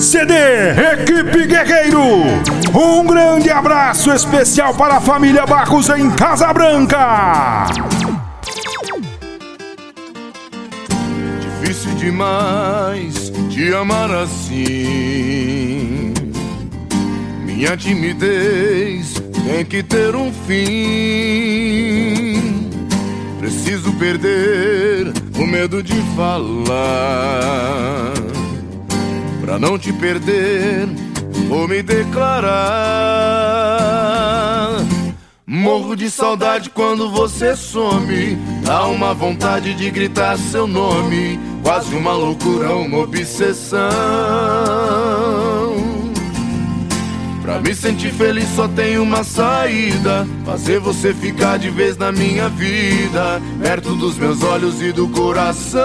CD Equipe Guerreiro. Um grande abraço especial para a família Barros em Casa Branca. Difícil demais te amar assim. Minha timidez tem que ter um fim. Preciso perder o medo de falar. Pra não te perder, vou me declarar. Morro de saudade quando você some. Dá uma vontade de gritar seu nome. Quase uma loucura, uma obsessão. Pra me sentir feliz só tem uma saída: fazer você ficar de vez na minha vida, perto dos meus olhos e do coração.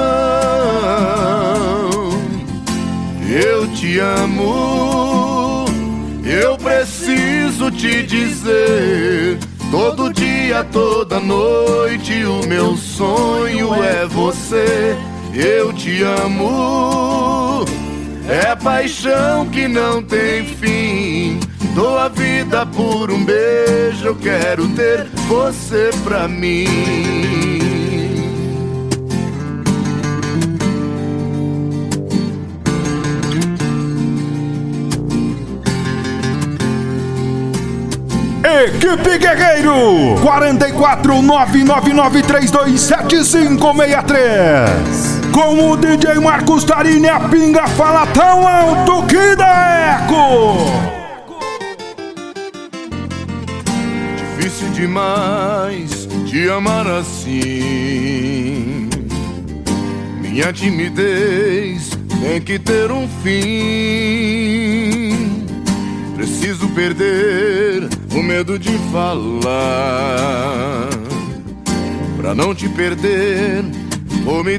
Eu te amo, eu preciso te dizer. Todo dia, toda noite, o meu sonho é você. Eu te amo, é paixão que não tem fim. Dou a vida por um beijo, eu quero ter você pra mim. Equipe Guerreiro 44999327563. Com o DJ Marcos Tarini, a pinga fala tão alto que dá eco. Difícil demais te amar assim. Minha timidez tem que ter um fim. Preciso perder o medo de falar. Pra não te perder, vou me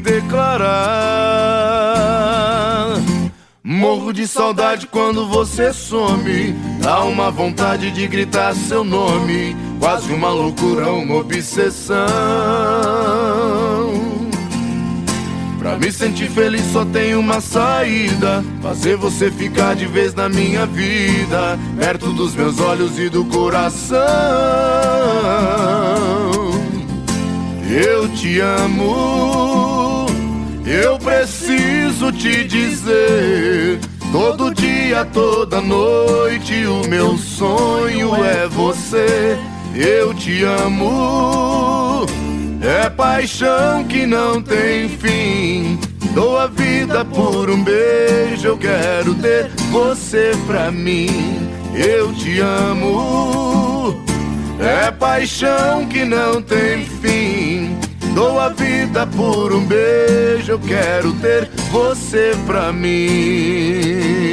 declarar. Morro de saudade quando você some. Dá uma vontade de gritar seu nome. Quase uma loucura, uma obsessão. Pra me sentir feliz só tem uma saída: fazer você ficar de vez na minha vida, perto dos meus olhos e do coração. Eu te amo, eu preciso te dizer. Todo dia, toda noite, o meu sonho é você. Eu te amo, é paixão que não tem fim. Dou a vida por um beijo, eu quero ter você pra mim. Eu te amo, é paixão que não tem fim. Dou a vida por um beijo, eu quero ter você pra mim.